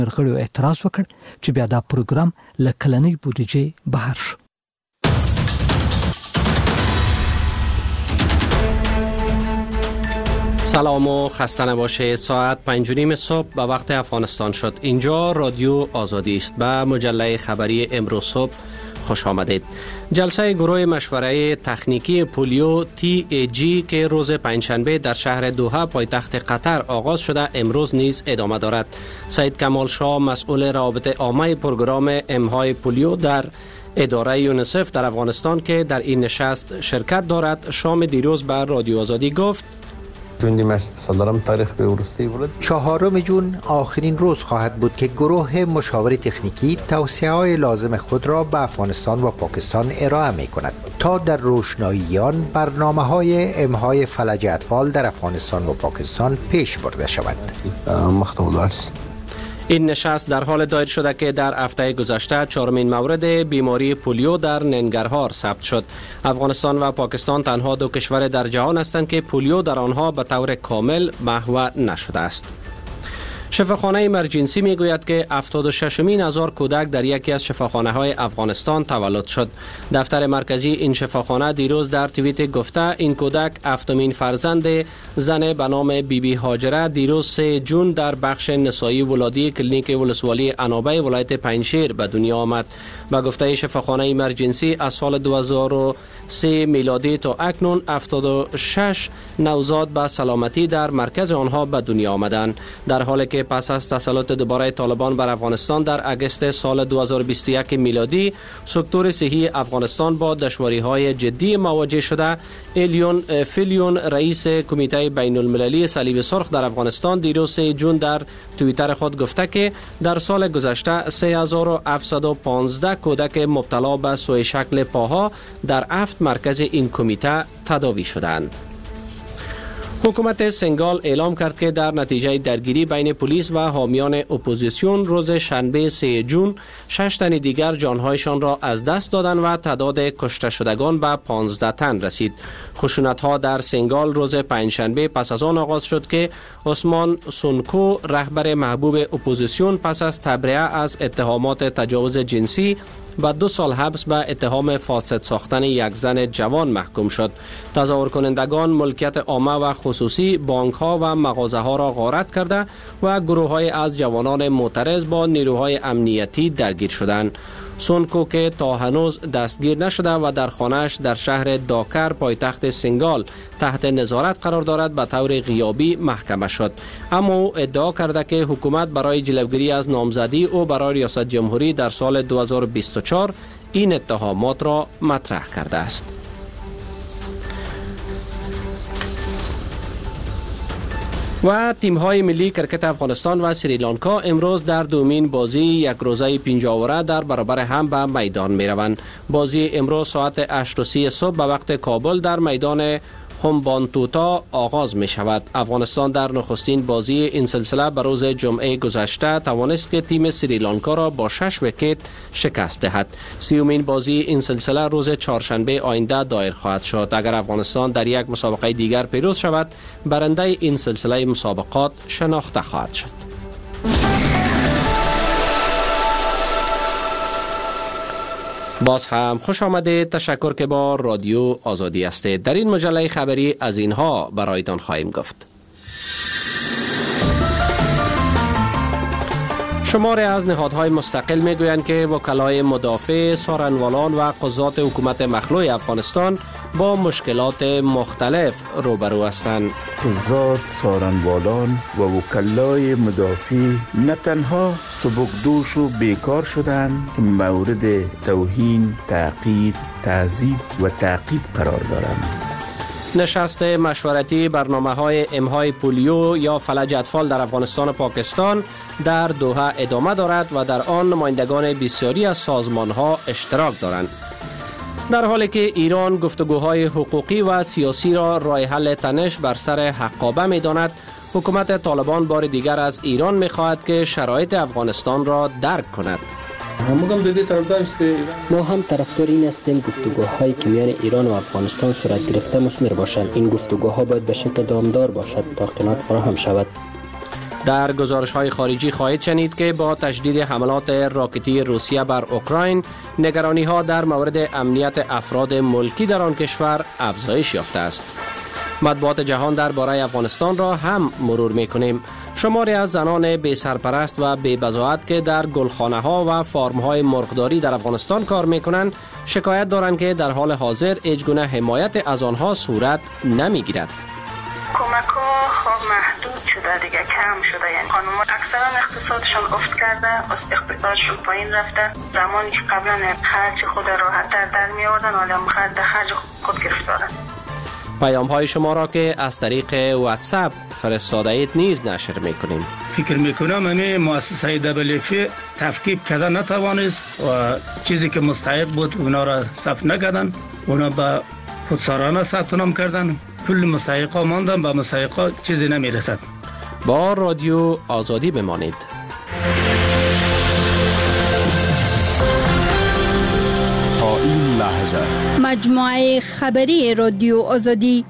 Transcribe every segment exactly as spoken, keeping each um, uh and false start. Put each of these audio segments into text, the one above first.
غړو اعتراض وکړ چې بیا دا پروګرام له کلنۍ بودیجې بهر شو. سلام و خسته نباشید. ساعت پنج و نیم صبح به وقت افغانستان شد. اینجا رادیو آزادی است. به مجله خبری امروز صبح خوش آمدید. جلسه گروه مشوره تکنیکی پولیو تی ای جی که روز پنجشنبه در شهر دوحه پایتخت قطر آغاز شده امروز نیز ادامه دارد. سید کمال شاه مسئول روابط عامه پروگرام امهای پولیو در اداره یونیسف در افغانستان که در این نشست شرکت دارد شام دیروز به رادیو آزادی گفت چهارم جون آخرین روز خواهد بود که گروه مشاور تکنیکی توصیه‌های لازم خود را به افغانستان و پاکستان ارائه می کند تا در روشناییان برنامه‌های امهای فلج اطفال در افغانستان و پاکستان پیش برده شود. این نشست در حال دایر شده که در هفته گذشته چهارمین مورد بیماری پولیو در ننگرهار ثبت شد. افغانستان و پاکستان تنها دو کشور در جهان هستند که پولیو در آنها به طور کامل محو نشده است. شفاخانه ایمرجنسی میگوید که هفتاد و ششمین هزار کودک در یکی از شفاخانه های افغانستان تولد شد. دفتر مرکزی این شفاخانه دیروز در توییت گفته این کودک هفتمین فرزند زن به نام بی بی هاجره دیروز سه جون در بخش نسایی ولادی کلینیک ولسوالی عنابه ولایت پنجشیر به دنیا آمد. با گفته شفاخانه ایمرجنسی از سال دو هزار و سه میلادی تا اکنون هفتاد و شش نوزاد به سلامتی در مرکز آنها به دنیا آمدند. در حالی که پس از تسلط دوباره طالبان بر افغانستان در اگست سال دو هزار و بیست و یک میلادی سکتور صحی افغانستان با دشواری‌های جدی مواجه شده، الیون فیلیون رئیس کمیته بین المللی صلیب سرخ در افغانستان دیروز سه جون در توییتر خود گفته که در سال گذشته سه هزار و هفتصد و پانزده کودک مبتلا به سوء شکل پاها در هفت مرکز این کمیته تداوی شدند. حکومت سنگال اعلام کرد که در نتیجه درگیری بین پلیس و حامیان اپوزیسیون روز شنبه سه جون شش تن دیگر جانهایشان را از دست دادند و تعداد کشته شدگان به پانزده تن رسید. خشونت‌ها در سنگال روز پنجشنبه پس از آن آغاز شد که عثمان سونکو رهبر محبوب اپوزیسیون پس از تبرئه از اتهامات تجاوز جنسی و دو سال حبس به اتهام فاسد ساختن یک زن جوان محکوم شد. تظاهر کنندگان ملکیت عامه و خصوصی بانک ها و مغازه ها را غارت کرده و گروه های از جوانان معترض با نیروهای امنیتی درگیر شدند. سونکو که تا هنوز دستگیر نشده و در خانه‌اش در شهر داکر پایتخت سنگال تحت نظارت قرار دارد به طور غیابی محکمه شد، اما او ادعا کرده که حکومت برای جلوگیری از نامزدی او برای ریاست جمهوری در سال دو هزار و بیست و چهار این اتهامات را مطرح کرده است. و تیم‌های ملی کرکت افغانستان و سریلانکا امروز در دومین بازی یک روزه پنجاوره در برابر هم به میدان می‌روند. بازی امروز ساعت هشت و سی صبح به وقت کابل در میدان همبانتوتا آغاز می شود. افغانستان در نخستین بازی این سلسله به روز جمعه گذشته توانست که تیم سریلانکا را با شش ویکت شکست دهد. سیومین بازی این سلسله روز چهارشنبه آینده دایر خواهد شد. اگر افغانستان در یک مسابقه دیگر پیروز شود، برنده این سلسله مسابقات شناخته خواهد شد. باز هم خوش آمدید. تشکر که با رادیو آزادی هستید. در این مجله خبری از اینها برایتان خواهیم گفت. شماری از نهادهای مستقل میگویند که وکلای مدافع، سارنوالان و قضات حکومت مخلوع افغانستان با مشکلات مختلف روبرو هستند. قضات، سارنوالان و وکلای مدافع نه تنها سبکدوش و بیکار شدند که مورد توهین، تعقیب، تعذیب و تعقیب قرار دارند. نشست مشورتی برنامه‌های امهای پولیو یا فلج اطفال در افغانستان و پاکستان در دوحه ادامه دارد و در آن نمایندگان بسیاری از سازمان‌ها اشتراک دارند. در حالی که ایران گفتگوهای حقوقی و سیاسی را راه حل تنش بر سر حقابه می‌داند، حکومت طالبان بار دیگر از ایران می‌خواهد که شرایط افغانستان را درک کند. ما هم طرفدار این هستیم گفتگوهایی که میان ایران و افغانستان صورت گرفته مثمر باشند. این گفتگوها باید به شکل دامدار باشد تا قناعت فراهم شود. در گزارش‌های خارجی خواهید شنید که با تشدید حملات راکتی روسیه بر اوکراین، نگرانی‌ها در مورد امنیت افراد ملکی در آن کشور افزایش یافته است. مطبوعات جهان درباره افغانستان را هم مرور می‌کنیم. شماری از زنان بی سرپرست و بی بضاعت که در گلخانه‌ها و فارم‌های مرغداری در افغانستان کار می‌کنند، شکایت دارند که در حال حاضر هیچگونه حمایت از آنها صورت نمی‌گیرد. کمک‌ها خب محدود شده دیگه، کم شده. یعنی خانم‌ها اکثرا اقتصادشون افت کرده، اقتصادشون پایین رفته. زمانی که قبلا خرج خود راحت‌تر در می‌آوردن، حالا خرج خرج خود گرفتارن. پیام های شما را که از طریق واتساپ فرستاده اید نیز نشر میکنیم. فکر میکنم همه مؤسسه دبلیو اف تفکیک کرده نتوانست و چیزی که مستحق بود اونا را ثبت نکردن، اونا با خودسرانه ثبت نام کردن، کل مستحقا ماندن، با مستحقا چیزی نمیرسد. با رادیو آزادی بمانید. تا این لحظه مجموعه خبری رادیو آزادی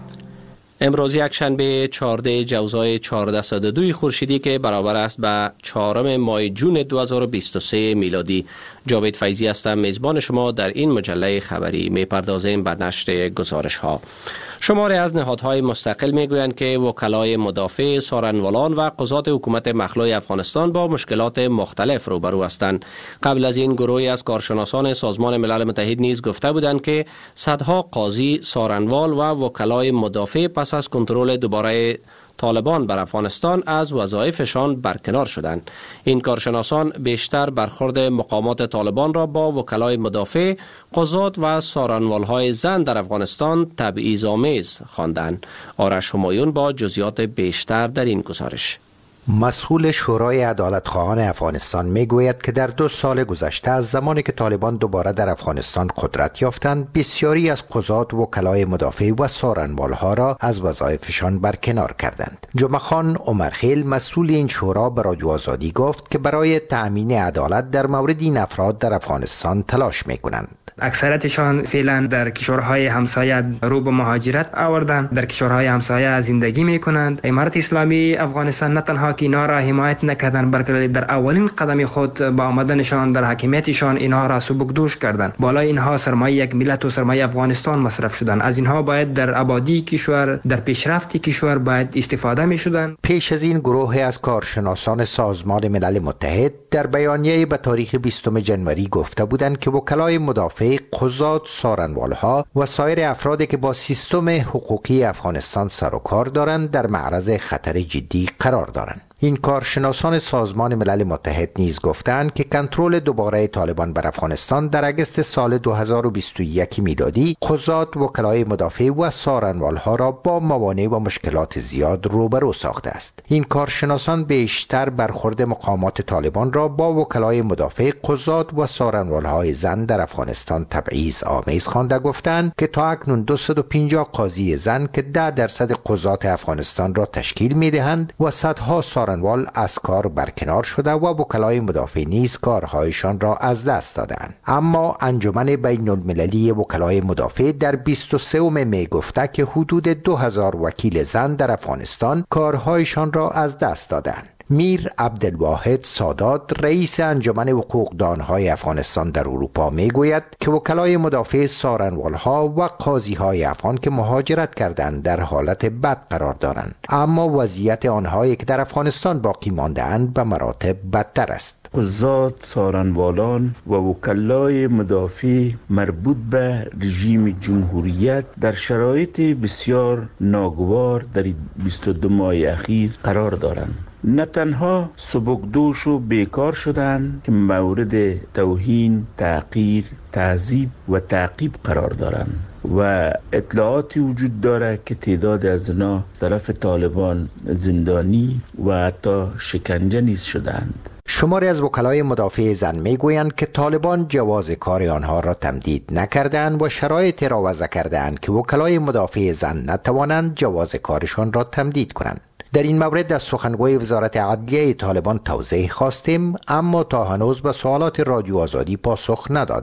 امروز یک شنبه چهاردهم جوزای چهارصد و دو خورشیدی که برابر است به چهارم ماه جون دو هزار و بیست و سه میلادی. جاوید فیضی هستم، میزبان شما در این مجله خبری. میپردازیم به نشر گزارش ها. شماری از نهادهای مستقل میگویند که وکلای مدافع، سارنوالان و قضات حکومت مخلوع افغانستان با مشکلات مختلف روبرو هستند. قبل از این گروهی از کارشناسان سازمان ملل متحد نیز گفته بودند که صدها قاضی، سارنوال و وکلای مدافع پس از کنترل دوباره طالبان بر افغانستان از وظایفشان برکنار شدند. این کارشناسان بیشتر برخورد مقامات طالبان را با وکلای مدافع، قضات و سارنوالهای زن در افغانستان تبعیض‌آمیز خواندند. آرش همایون با جزئیات بیشتر در این گزارش. مسئول شورای عدالت خواهان افغانستان میگوید که در دو سال گذشته از زمانی که طالبان دوباره در افغانستان قدرت یافتند، بسیاری از قضات، وکلای مدافع و سارنوالها را از وظایفشان برکنار کردند. جمعه خان عمرخیل، مسئول این شورا، به رادیو آزادی گفت که برای تأمین عدالت در مورد این افراد در افغانستان تلاش میکنند. اکثرتشان فعلا در کشورهای همسایه رو به مهاجرت آوردن، در کشورهای همسایه زندگی میکنند. امارت اسلامی افغانستان نه تنها که اینا را حمایت نکردن، بلکه در اولین قدم خود با آمدنشان در حاکمیتشان اینها را سبکدوش کردند. بالای اینها سرمایه یک ملت و سرمایه افغانستان مصرف شدند. از اینها باید در آبادی کشور، در پیشرفت کشور باید استفاده میشدند. پیش از این گروه از کارشناسان سازمان ملل متحد در بیانیه به تاریخ بیستم ژانویه گفته بودند که وکلای مدافع، قضات، سارنوالها و سایر افرادی که با سیستم حقوقی افغانستان سر و کار دارند در معرض خطر جدی قرار دارند. این کارشناسان سازمان ملل متحد نیز گفتند که کنترل دوباره طالبان بر افغانستان در اگست سال دو هزار و بیست و یک میلادی قضات، وکلای مدافع و سارنوالها را با موانع و مشکلات زیاد روبرو ساخته است. این کارشناسان بیشتر برخورد مقامات طالبان را با وکلای مدافع، قضات و سارنوالهای زن در افغانستان تبعیض آمیز خوانده، گفتند که تا اکنون دویست و پنجاه قاضی زن که ده درصد قضات افغانستان را تشکیل می‌دهند و صدها سارنوال از کار برکنار شده و وکلای مدافع نیز کارهایشان را از دست دادند. اما انجمن بین المللی وکلای مدافع در بیست و سوم می گفته که حدود دو هزار وکیل زن در افغانستان کارهایشان را از دست دادند. میر عبدالواحد سادات، رئیس انجمن حقوقدانهای افغانستان در اروپا، میگوید که وکلای مدافع، سارنوالها و قاضیهای افغان که مهاجرت کردند در حالت بد قرار دارند، اما وضعیت آنهایی که در افغانستان باقی مانده‌اند به مراتب بدتر است. قضات، سارنوالان و وکلای مدافع مربوط به رژیم جمهوریت در شرایط بسیار ناگوار در بیست و دو ماه اخیر قرار دارند. نه تنها سبکدوش و بیکار شدند که مورد توهین، تحقیر، تعذیب و تعقیب قرار دارند و اطلاعاتی وجود داره که تعداد از اینا طرف طالبان زندانی و حتی شکنجه نیز شدند. شماری از وکلای مدافع زن میگویند که طالبان جواز کار آنها را تمدید نکردند و شرایط را وضع کردند که وکلای مدافع زن نتوانند جواز کارشان را تمدید کنند. در این مورد از سخنگوی وزارت عدلیه طالبان توضیح خواستیم، اما تا هنوز به سوالات رادیو آزادی پاسخ نداده است.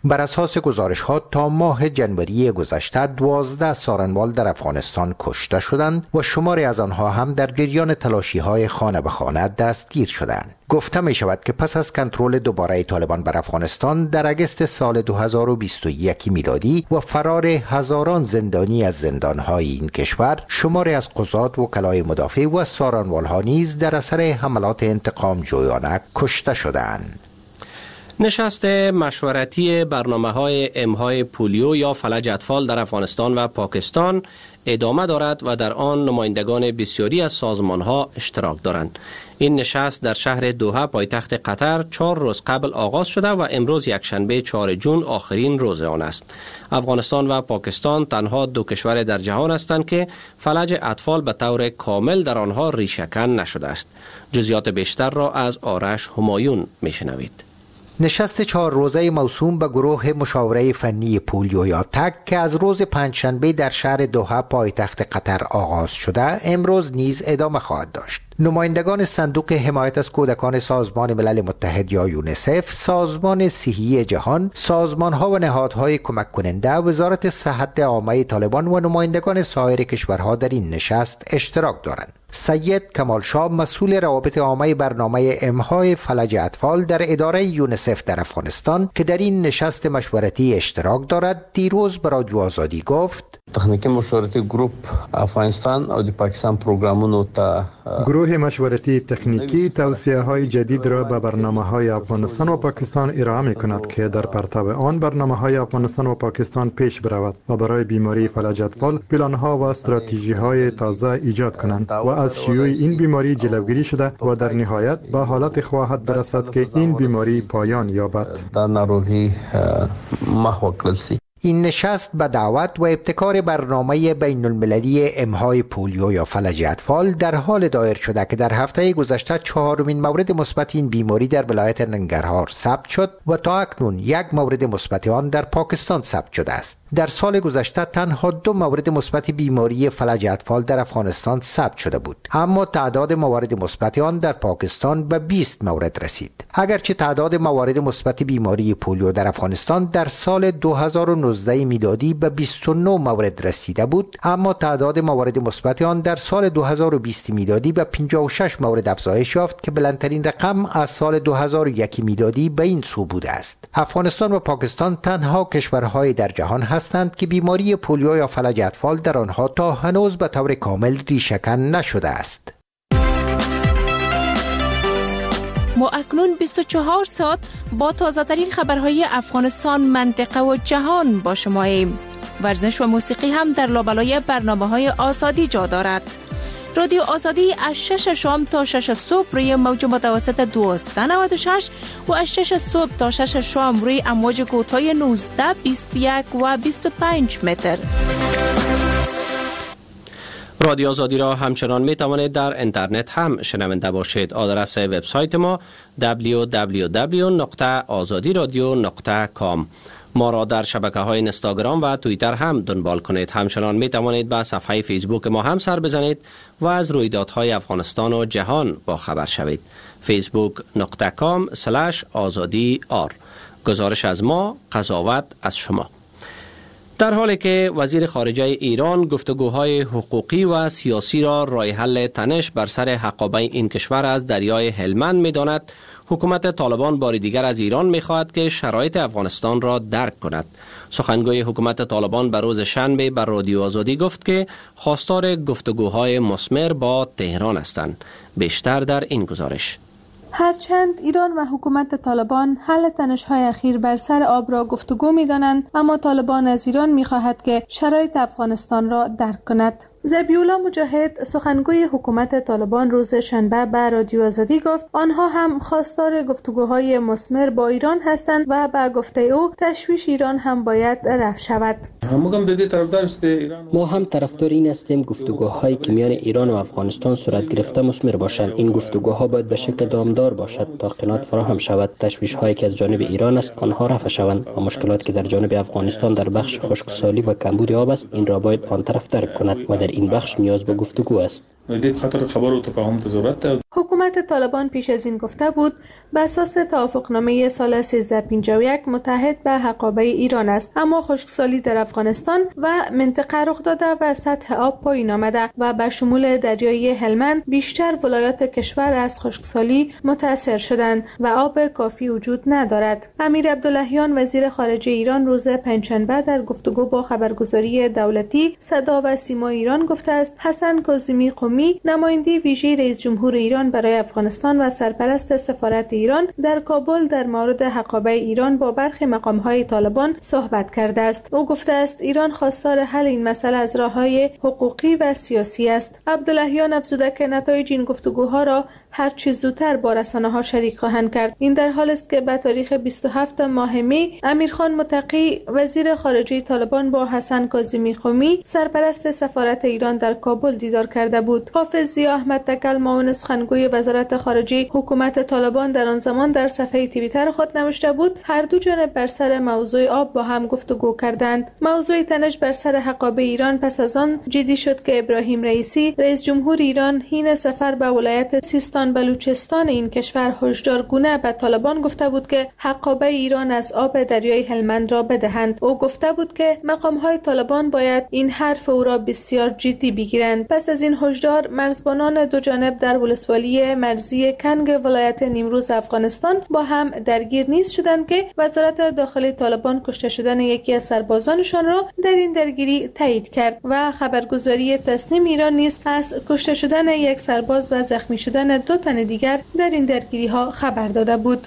بر اساس گزارش ها تا ماه جنوری گذشته دوازده سارنوال در افغانستان کشته شدند و شماری از آنها هم در جریان تلاشی های خانه به خانه دستگیر شدند. گفته می شود که پس از کنترل دوباره طالبان بر افغانستان در اگست سال دو هزار و بیست و یک میلادی و فرار هزاران زندانی از زندانهای این کشور، شماری از قضات، وکلای مدافع و سارنوالها نیز در اثر حملات انتقام جویانه کشته شدند. نشست مشورتی برنامه‌های امهای پولیو یا فلج اطفال در افغانستان و پاکستان ادامه دارد و در آن نمایندگان بسیاری از سازمان‌ها اشتراک دارند. این نشست در شهر دوحه پایتخت قطر چهار روز قبل آغاز شده و امروز یکشنبه چهارم جون آخرین روز آن است. افغانستان و پاکستان تنها دو کشور در جهان هستند که فلج اطفال به طور کامل در آنها ریشه‌کن نشده است. جزئیات بیشتر را از آرش همایون میشنوید. نشست چهار روزه موسوم به گروه مشاوره فنی پولیو یا تک که از روز پنجشنبه در شهر دوحه پایتخت قطر آغاز شده امروز نیز ادامه خواهد داشت. نمایندگان صندوق حمایت از کودکان سازمان ملل متحد یا یونیسف، سازمان صحی جهان، سازمان‌ها و نهادهای کمک کننده، وزارت صحت عامه طالبان و نمایندگان سایر کشورها در این نشست اشتراک دارند. سید کمال شاه مسئول روابط عامه برنامه امهای فلج اطفال در اداره یونیسف در افغانستان که در این نشست مشورتی اشتراک دارد دیروز به رادیو آزادی گفت: تخنیکی مشورتی گروپ افغانستان او د پاکستان پروگرامونو ته گروه مشورتی تکنیکی توصیه‌های جدید را به برنامه‌های افغانستان و پاکستان ارائه می‌کند که در پرتو آن برنامه‌های افغانستان و پاکستان پیش برود و برای بیماری فلج اطفال پلان‌ها و استراتژی‌های تازه ایجاد کنند و از شیوع این بیماری جلوگیری شده و در نهایت به حالت خواهد برسد که این بیماری پایان یابد. دا ناروغی محو کړل شي. این نشست به دعوت و ابتکار برنامه بین المللی امهای پولیو یا فلج اطفال در حال دایر شده که در هفته گذشته چهارمین مورد مثبت این بیماری در ولایت ننگرهار ثبت شد و تا اکنون یک مورد مثبت آن در پاکستان ثبت شده است. در سال گذشته تنها دو مورد مثبت بیماری فلج اطفال در افغانستان ثبت شده بود، اما تعداد موارد مثبت آن در پاکستان به بیست مورد رسید. اگرچه تعداد موارد مثبت بیماری پولیو در افغانستان در سال دو هزار و نوزده میلادی به بیست و نه مورد رسیده بود، اما تعداد موارد مثبت آن در سال دو هزار و بیست میلادی به پنجاه و شش مورد افزایش یافت که بلندترین رقم از سال دو هزار و یک میلادی به این سو بوده است. افغانستان و پاکستان تنها کشورهای در جهان هستند که بیماری پولیو یا فلج اطفال در آنها تا هنوز به طور کامل ریشه‌کن نشده است. ما اکنون بیست و چهار ساعت با تازه ترین خبرهای افغانستان، منطقه و جهان با شما ایم. ورزش و موسیقی هم در لابلای برنامه‌های آزادی جا دارد. رادیو آزادی از شش شام تا شش صبح روی موج متوسط دویست و نود و شش و از شش صبح تا شش شام روی امواج کوتاه نوزده، بیست و یک و بیست و پنج متر. رادیو آزادی را همچنان می توانید در اینترنت هم شنونده باشید. آدرس وبسایت ما دبلیو دبلیو دبلیو نقطه آزادی رادیو نقطه کام. ما را در شبکه‌های اینستاگرام و توییتر هم دنبال کنید. همچنان می توانید به صفحه فیسبوک ما هم سر بزنید و از رویدادهای افغانستان و جهان با خبر شوید. فیسبوک نقطه کام سلش آزادی آر. گزارش از ما، قضاوت از شما. در حالی که وزیر خارجه ایران گفتگوهای حقوقی و سیاسی را راه حل تنش بر سر حقابه این کشور از دریای هلمند می‌داند، حکومت طالبان بار دیگر از ایران می‌خواهد که شرایط افغانستان را درک کند. سخنگوی حکومت طالبان به روز شنبه بر رادیو آزادی گفت که خواستار گفتگوهای مثمر با تهران هستند. بیشتر در این گزارش. هرچند ایران و حکومت طالبان حل تنش‌های اخیر بر سر آب را گفتگو می‌دانند، اما طالبان از ایران می‌خواهد که شرایط افغانستان را درک کند. ذبیح‌الله مجاهد سخنگوی حکومت طالبان روز شنبه به رادیو آزادی گفت آنها هم خواستار گفتگوهای مثمر با ایران هستند و به گفته او تشویش ایران هم باید رفع شود. ما هم طرفدار این هستیم گفتگوهایی که میان ایران و افغانستان صورت گرفته مثمر باشند. این گفتگوها باید به شکل دامدار باشد تا قناعت فراهم شود، تشویش‌هایی که از جانب ایران است آنها رفع شوند و مشکلاتی که در جانب افغانستان در بخش خشکسالی و کمبود آب است این را باید آن طرف درک کند و در این بخش نیاز به گفتگو است. دې خاطر خبرو تفاهم ته ضرورت ده. حکومت طالبان پیش از این گفته بود به اساس توافقنامه سال سیزده پنجاه و یک متحد به حقابه ایران است، اما خشکسالی در افغانستان و منطقه رخ داده و سطح آب پایین آمده و به شمول دریای هلمند بیشتر ولایات کشور از خشکسالی متاثر شدند و آب کافی وجود ندارد. امیر عبداللهیان وزیر خارجه ایران روز پنجشنبه در گفتگو با خبرگزاری دولتی صدا و سیما ایران گفته است حسن کاظمی قمی نماینده ویژه رئیس جمهور ایران برای افغانستان و سرپرست سفارت ایران در کابل در مورد حقابه ایران با برخی مقام‌های طالبان صحبت کرده است. او گفته است ایران خواستار حل این مسئله از راه‌های حقوقی و سیاسی است. عبداللهیان افزوده که نتایج این گفتگوها را هر چه زودتر با رسانه‌ها شریک خواهند کرد. این در حالی است که به تاریخ بیست و هفتم ماه می امیرخان متقی وزیر خارجه طالبان با حسن کاظمی قمی سرپرست سفارت ایران در کابل دیدار کرده بود. حافظ ضیا احمد تکل معاون سخنگوی وزارت خارجه حکومت طالبان در آن زمان در صفحه توییتر خود نوشته بود هر دو جانب بر سر موضوع آب با هم گفتگو کردند. موضوع تنش بر سر حقابه ایران پس از آن جدی شد که ابراهیم رئیسی رئیس جمهور ایران حین سفر به ولایت سیستان بلوچستان این کشور هشدارگونه به طالبان گفته بود که حقابه ایران از آب دریای هلمند را بدهند. او گفته بود که مقام‌های طالبان باید این حرف او را بسیار جدی بگیرند. پس از این هشدار مرزبانان دو جانب در ولسوالی مرزی کنگ ولایت نیمروز افغانستان با هم درگیر نیز شدند که وزارت داخلی طالبان کشته شدن یکی از سربازانشان را در این درگیری تایید کرد و خبرگزاری تسنیم ایران نیز از کشته شدن یک سرباز و زخمی شدن دو تن دیگر در این درگیری ها خبر داده بود.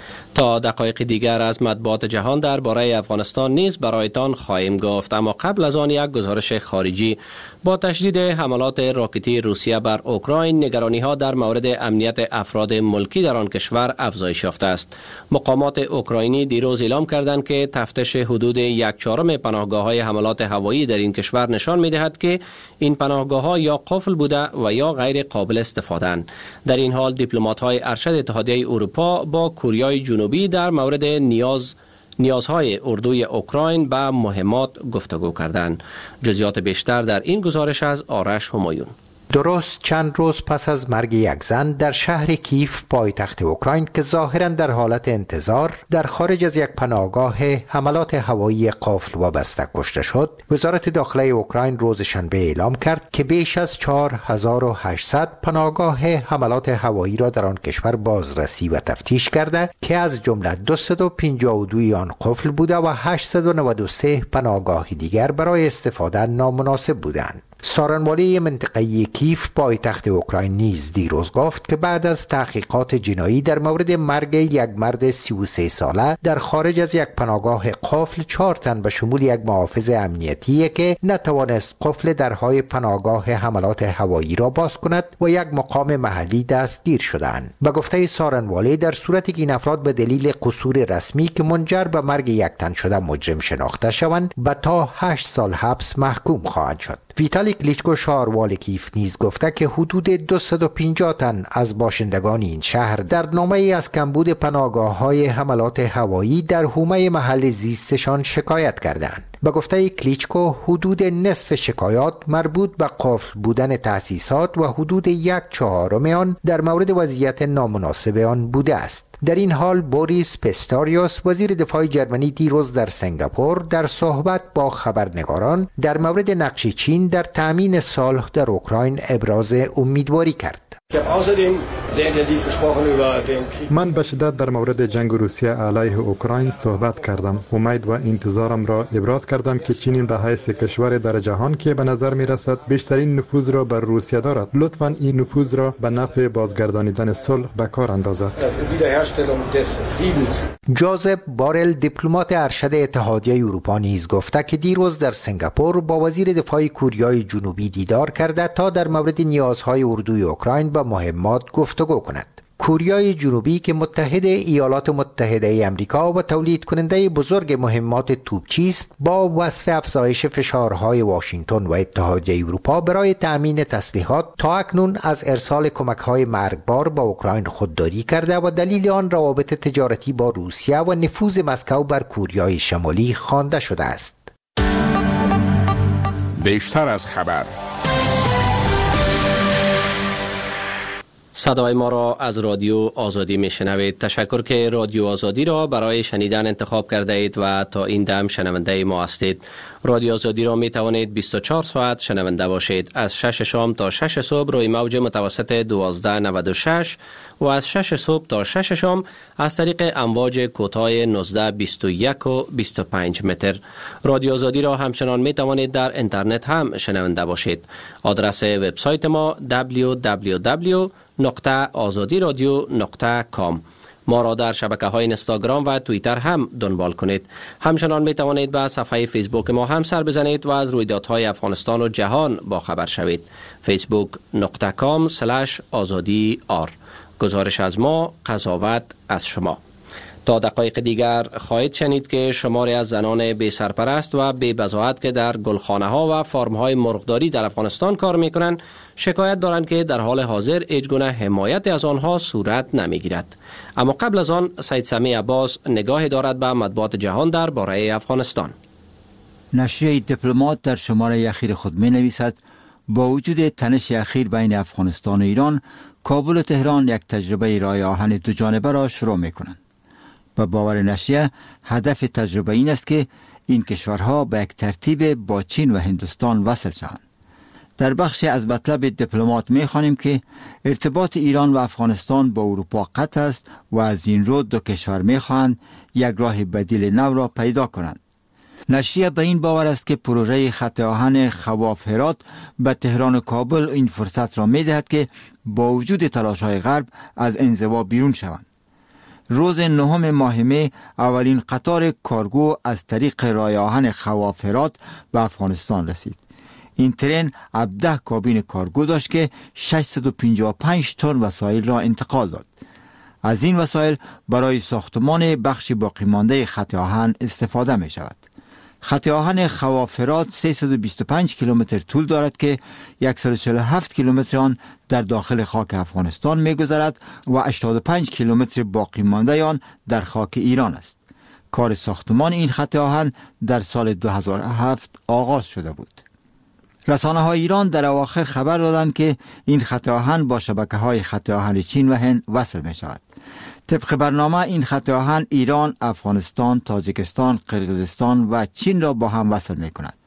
تا دقایق دیگر از مطبوعات جهان درباره افغانستان نیز برایتان خواهیم گفت، اما قبل از آن یک گزارش خارجی. با تشدید حملات راکتی روسیه بر اوکراین نگرانی ها در مورد امنیت افراد ملکی در آن کشور افزایش یافته است. مقامات اوکراینی دیروز اعلام کردند که تفتیش حدود یک چهارم پناهگاه های حملات هوایی در این کشور نشان می دهد که این پناهگاه ها یا قفل بوده و یا غیر قابل استفاده اند. در این حال دیپلمات های ارشد اتحادیه اروپا با کوریای جنوبی در مورد نیاز نیازهای اردوی اوکراین به مهمات گفتگو کردند. جزئیات بیشتر در این گزارش از آرش همایون. درست چند روز پس از مرگ یک زن در شهر کیف پایتخت اوکراین که ظاهراً در حالت انتظار در خارج از یک پناهگاه حملات هوایی قفل وابسته کشته شد، وزارت داخله اوکراین روز شنبه اعلام کرد که بیش از چهار هزار و هشتصد پناهگاه حملات هوایی را در آن کشور بازرسی و تفتیش کرده که از جمله دویست و پنجاه و دو آن قفل بوده و هشتصد و نود و سه پناهگاه دیگر برای استفاده نامناسب بودند. سارنوالی منطقه کیف پایتخت اوکراین نیز دیروز گفت که بعد از تحقیقات جنایی در مورد مرگ یک مرد سی و سه ساله در خارج از یک پناهگاه قفل چهار تن به شمول یک محافظ امنیتی که نتوانست قفل درهای پناهگاه حملات هوایی را باز کند و یک مقام محلی دستگیر شدند. به گفته سارنوالی در صورتی که این افراد به دلیل قصور رسمی که منجر به مرگ یک تن شده مجرم شناخته شوند به تا هشت سال حبس محکوم خواهند شد. ویتالی کلیچکو شهروال کیف نیز گفته که حدود دویست و پنجاه تن از باشندگان این شهر در نامه از کمبود پناهگاه‌های حملات هوایی در حومه محل زیستشان شکایت کردند. به گفته کلیچکو حدود نصف شکایات مربوط به قفل بودن تأسیسات و حدود یک چهارم آن در مورد وضعیت نامناسب آن بوده است. در این حال بوریس پستاریوس وزیر دفاع جرمنی دیروز در سنگاپور در صحبت با خبرنگاران در مورد نقش چین در تامین صلح در اوکراین ابراز امیدواری کرد. من به شدت در مورد جنگ روسیه علیه اوکراین صحبت کردم. امید و انتظارم را ابراز کردم که چین به حیث کشور در جهان که به نظر می رسد بیشترین نفوذ را بر روسیه دارد، لطفاً این نفوذ را به نفع بازگردانیدن صلح به کار اندازد. جوزف بارل دیپلمات ارشد اتحادیه اروپا نیز گفته که دیروز در سنگاپور با وزیر دفاع کوریای جنوبی دیدار کرده تا در مورد نیازهای اردوی اوکراین با مهمات گفتگو کند. کوریای جنوبی که متحد ایالات متحده امریکا و تولید کننده بزرگ مهمات توپچی است، با وصف افزایش فشارهای واشنگتن و اتحادیه اروپا برای تأمین تسلیحات تا اکنون از ارسال کمک‌های مرگبار با اوکراین خودداری کرده و دلیل آن روابط تجارتی با روسیه و نفوذ مسکو بر کوریای شمالی خوانده شده است. بیشتر از خبر صدای ما را از رادیو آزادی میشنوید. تشکر که رادیو آزادی را برای شنیدن انتخاب کرده اید و تا این دم شنونده ما هستید. رادیو آزادی را می توانید بیست و چهار ساعت شنونده باشید. از شش شام تا شش صبح روی موج متوسط دوازده نود و شش و از شش صبح تا شش شام از طریق امواج کوتاه نوزده بیست و یک و بیست و پنج متر. رادیو آزادی را همچنان می توانید در اینترنت هم شنونده باشید. آدرس وبسایت ما دبلیو دبلیو دبلیو نقطه آزادی رادیو نقطه کام. ما را در شبکه های اینستاگرام و توییتر هم دنبال کنید. همچنان می توانید به صفحه فیسبوک ما هم سر بزنید و از رویدادهای افغانستان و جهان با خبر شوید. فیسبوک نقطه کام سلش آزادی آر. گزارش از ما، قضاوت از شما. تا دقایق دیگر خواهید شنید که شماری از زنان بی سرپرست و بی بضاعت که در گلخانه ها و فارم های مرغداری در افغانستان کار می کنند شکایت دارند که در حال حاضر هیچ گونه حمایت از آنها صورت نمی گیرد. اما قبل از آن سید سمی عباس نگاهی دارد به مطبوعات جهان در باره افغانستان. نشریه دیپلمات در شماره اخیر خود می نویسد با وجود تنش اخیر بین افغانستان و ایران، کابل و تهران یک تجربه راه آهن دو جانبه را شروع می کنند. به باور نشریه هدف تجربه این است که این کشورها به یک ترتیب با چین و هندوستان وصل شوند. در بخش از مطلب دیپلمات می خوانیم که ارتباط ایران و افغانستان با اروپا قطع است و از این رو دو کشور می خواهند یک راه بدیل نو را پیدا کنند. نشریه به این باور است که پروژه خط آهن خواف هرات به تهران و کابل این فرصت را می دهد که با وجود تلاش های غرب از انزوا بیرون شوند. روز نهم ماه می اولین قطار کارگو از طریق راه آهن خواف هرات به افغانستان رسید. این ترن هفده کابین کارگو داشت که ششصد و پنجاه و پنج تن وسایل را انتقال داد. از این وسایل برای ساختمان بخش باقی مانده خط آهن استفاده می شود. خط آهن خواف هرات سیصد و بیست و پنج کیلومتر طول دارد که صد و چهل و هفت کیلومتر آن در داخل خاک افغانستان می‌گذرد و هشتاد و پنج کیلومتر باقی مانده آن در خاک ایران است. کار ساختمان این خط آهن در سال دو هزار و هفت آغاز شده بود. رسانه های ایران در اواخر خبر دادند که این خط آهن با شبکه های خط آهن چین و هند وصل می شود. طبق برنامه این خط آهن ایران، افغانستان، تاجیکستان، قرقیزستان و چین را با هم وصل می کند.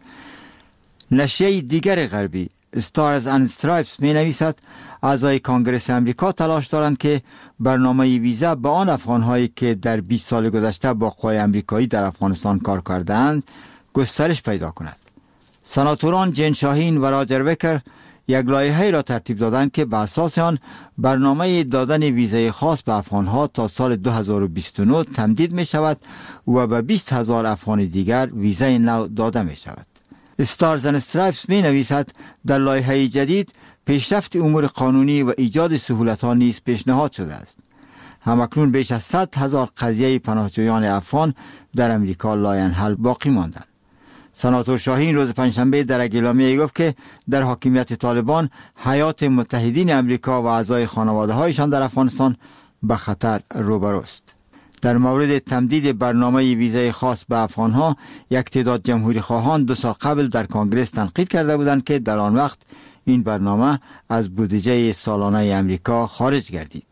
نشریه دیگر غربی استارز اند استرایپس می نویسد اعضای کانگرس امریکا تلاش دارند که برنامه ویزا به آن افغانهایی که در بیست سال گذشته با قوای امریکایی در افغانستان کار کردند گسترش پیدا کند. سناتوران جین شاهین و راجر ویکر یک لایحه را ترتیب دادند که به اساس آن برنامه دادن ویزای خاص به افغانها تا سال دو هزار و بیست و نه تمدید می شود و به بیست هزار افغان دیگر ویزای نو داده می شود. استارز اند استرایپس می نویسد در لایحه جدید پیشرفت امور قانونی و ایجاد سهولت‌ها نیز پیشنهاد شده است. همکنون بیش از صد هزار قضیه پناهجویان افغان در امریکا لاینحل باقی ماندند. سناتور شاهین روز پنجشنبه در اعلامیه گفت که در حاکمیت طالبان حیات متحدین امریکا و اعضای خانواده هایشان در افغانستان به خطر روبروست. در مورد تمدید برنامه ویزای خاص به افغانها یک تعداد جمهوری خواهان دو سال قبل در کنگره تنقید کرده بودند که در آن وقت این برنامه از بودجه سالانه امریکا خارج گردید.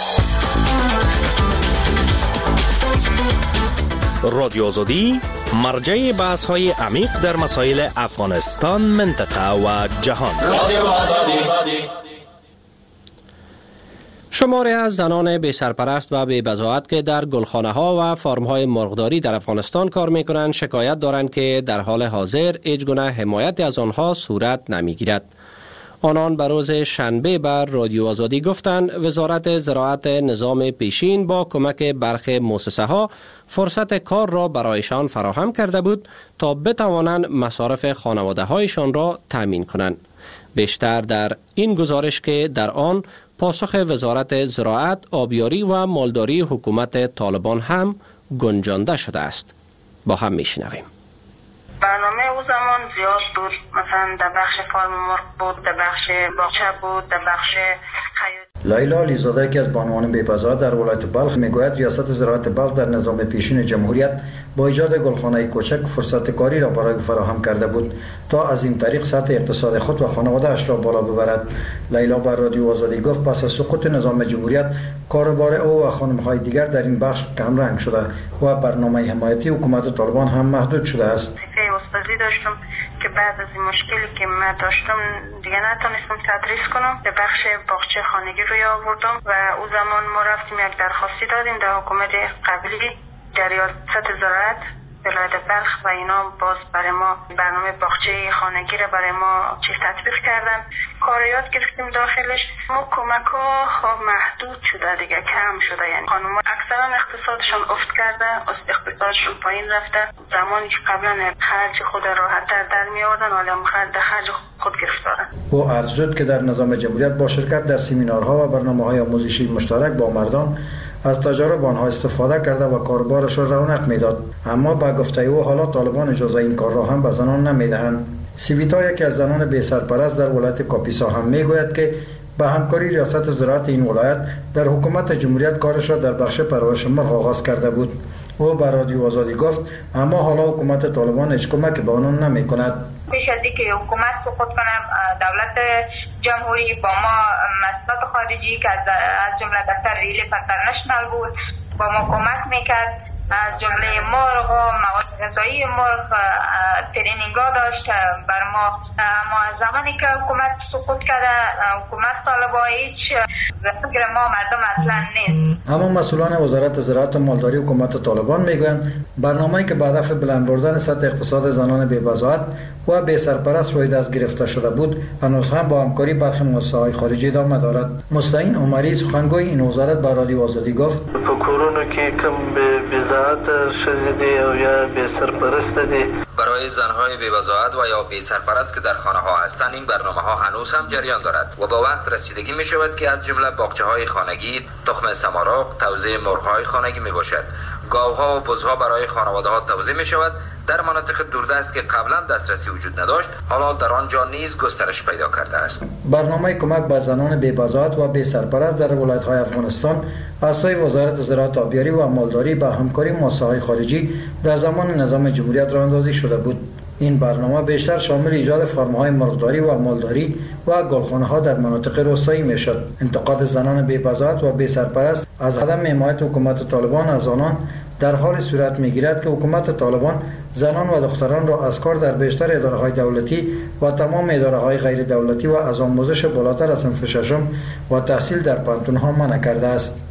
رادیو آزادی مرجع بحث های عمیق در مسائل افغانستان، منطقه و جهان. رادیو آزادی. شماری از زنان بی سرپرست و بی بضاعت که در گلخانه ها و فارم های مرغداری در افغانستان کار می کنند شکایت دارند که در حال حاضر هیچ گونه حمایت از آنها صورت نمی گیرد. آنان به روز شنبه بر رادیو آزادی گفتند وزارت زراعت نظام پیشین با کمک برخی مؤسسه ها فرصت کار را برایشان فراهم کرده بود تا بتوانند مصارف خانواده هایشان را تامین کنند. بیشتر در این گزارش که در آن پاسخ وزارت زراعت، آبیاری و مالداری حکومت طالبان هم گنجانده شده است. با هم میشنویم. برنامه او زمان زیاد بود، مثلا در بخش فارم مرغ بود، در بخش باغچه بود، در بخش خیاطی. لیلا علیزاده که از بانوان بی‌بضاعت در ولایت بلخ میگوید ریاست زراعت بلخ در نظام پیشین جمهوریت با ایجاد گلخانه کوچک فرصت کاری را برای فراهم کرده بود تا از این طریق سطح اقتصاد خود و خانواده اش را بالا ببرد. لیلا بر رادیو آزادی گفت پس از سقوط نظام جمهوریت کاربار او و خانم‌های دیگر در این بخش کم رنگ شده و برنامه حمایتی حکومت طالبان هم محدود شده است. داشتم که بعد از این مشکلی که من داشتم دیگه نتونستم تدریس کنم، به بخش باغچه خانگی روی آوردم و او زمان ما رفتیم یک درخواستی دادیم در حکومت قبلی در ریاست زراعت ولایت بلخ و اینا باز برای ما برنامه باغچه خانگی را برای ما چیز تطبیق کردن، کاریات گرفتیم داخلش. ما کمک ها محدود شده دیگه، کم شده، یعنی خانوما اکثرا اقتصادشون افت کرده، اقتصادشون پایین رفته. زمانی که قبلا خرج خود راحت تر در می آوردن حالا خرج خرج خود گرفتارن. او افزود که در نظام جمهوریت با شرکت در سمینارها و برنامه‌های آموزشی مشترک با مردان از تجارب آنها استفاده کرده و کاربارش را رونق میداد، اما با گفته او حالا طالبان اجازه این کار را هم به زنان نمیدهند. سیویتا یکی از زنان بی سرپرست در ولایت کاپیسا هم میگوید که با همکاری ریاست زراعت این ولایت در حکومت جمهوریت کارش را در بخش پرورش مرغ آغاز کرده بود. او بر رادیو آزادی گفت اما حالا حکومت طالبان هیچ کمکی به آنان نمی کند. پیش از اینکه حکومت سقوط کنه دولت جمهوری با ما مسئولات خارجی که از جمله دفتر ریلیف انترنشنال بود با ما کمک میکرد، از جمله مرغ و مواد غذایی مرغ ترینینگا داشت بر ما. اما زمانی که حکومت سقوط کرده حکومت طالبان هیچ فکر ما مردم اصلا نیست. اما مسئولان وزارت زراعت و مالداری حکومت طالبان میگویند برنامه‌ای که به هدف بلند بردن سطح اقتصاد زنان بی‌بضاعت و بی سرپرست روی دست گرفته شده بود هنوز هم با همکاری برخی مؤسسه‌های خارجی ادامه دارد. مستعین عمری سخنگوی این وزارت به رادیو آزادی گفت کورونو که کم به بی‌بضاعت شدیده و یا بی سرپرست دی برای زنهای بی‌بضاعت و یا بی سرپرست که در خانه ها هستند این برنامه ها هنوز هم جریان دارد و با وقت رسیدگی می شود که از جمله باغچه های خانگی، تخم سماراق، توزیع مرغ های خانگی می باشد. گاوها و بزها برای خانواده ها توزیع می شود. در مناطق دوردست که قبلا دسترسی وجود نداشت حالا در آنجا نیز گسترش پیدا کرده است. برنامه کمک به زنان بی‌بضاعت و بی سرپرست در ولایت های افغانستان از سوی وزارت زراعت آبیاری و مالداری با همکاری مؤسسه‌های خارجی در زمان نظام جمهوریت راه اندازی شده بود. این برنامه بیشتر شامل ایجاد فرم‌های مرغداری و مالداری و گلخانه‌ها در مناطق روستایی میشد. انتقاد زنان بی‌بضاعت و بی سرپرست از عدم حمایت حکومت طالبان از آنان در حال صورت می‌گیرد که حکومت طالبان زنان و دختران را از کار در بیشتر اداره‌های دولتی و تمام اداره‌های غیر دولتی و از آموزش بالاتر از صنف ششم و تحصیل در پانتون‌ها منع کرده است.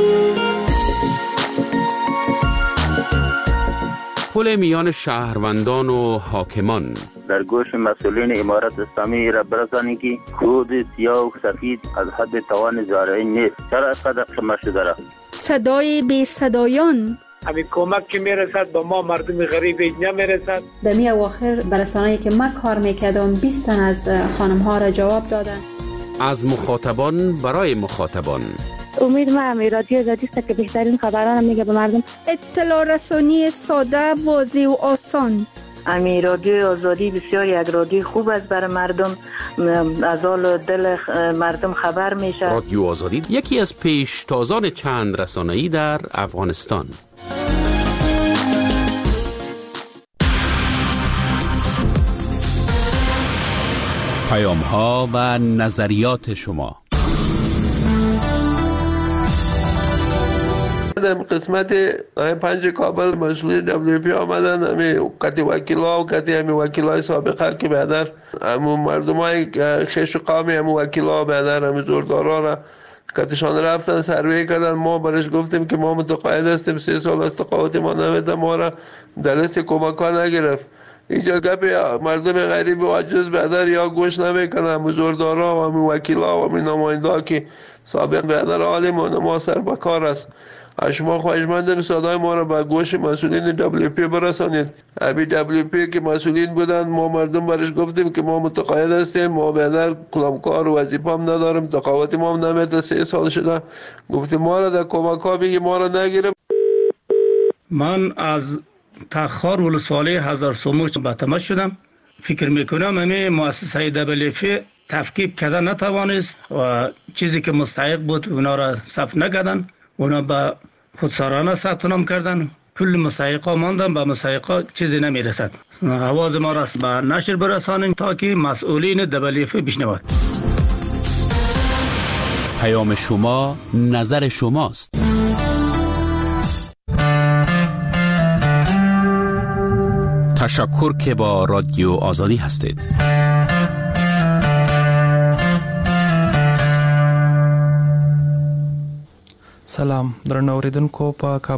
پل میان شهروندان و حاکمان در گوش مسئولین امارت اسلامی را برسانید که کود سیاه و سفید از حد توان زارعی نیست. چرا اینقدر قمه شده را؟ صدای بی صدایان همین کمک که میرسد به ما مردم غریب نمیرسد. در می اواخر برسانه‌ای که من کار میکردم بیست تن از خانم ها را جواب دادن. از مخاطبان برای مخاطبان امید ما هم رادیو آزادی است که بهترین خبران میگه به مردم. اطلاع رسانی ساده، واضح و آسان. امی رادیو آزادی بسیار یک رادیو خوب است برای مردم، از حال دل مردم خبر میشه. رادیو آزادی یکی از پیشتازان چند رسانه‌ای در افغانستان. پیام ها و نظریات شما. در قسمت پنج کابل مسئولین دبلیو پی آمدن، همه کتی وکیلا و کتی همه وکیلای سابقه که بیادر همه مردم های خیش و قامی همه وکیلا بیادر همه زوردارا را کتشان رفتن سروی کردن. ما برش گفتیم که ما متقاعد هستیم، سه سال از تقاعد ما نمیده، ما را در لیست کمک ها نگرفت. اینجا گپ مردم غریب و عجز بیادر یا گوش نمیکنن، همه زوردارا و همه وکیلا و همه نماینده که سابق بیادر عالم و ما سر بکار است. شما خواهشمندم صدای ما را به گوش مسئولین دبلیو پی برسانید. ابی دبلیو پی که مسئولین بودن ما مردم برش گفتیم که ما متقاعد هستیم، ما بیادر کلامکار و وظیفه هم نداریم، تقاعد ما هم نمیده، سه سال شده. گفتیم ما را در کمک ها بگی ما را نگیرم. من از تخار ولسوالی هزار سوموش به تماس شدم. فکر میکنم همه مؤسسه دبلیو پی تفکیک کرده نتوانست و چیزی که مستحق بود اونا را ثبت نکردن. اونا به خودسرانه ثبت نام کردن. کل مستحقا ماندن، به مستحقا چیزی نمیرسد. آواز ما را به نشر برسانیم تا که مسئولین دبلیف بشنود. پیام شما نظر شماست. تشکر که با رادیو آزادی هستید. سلام درنو اوریدونکو په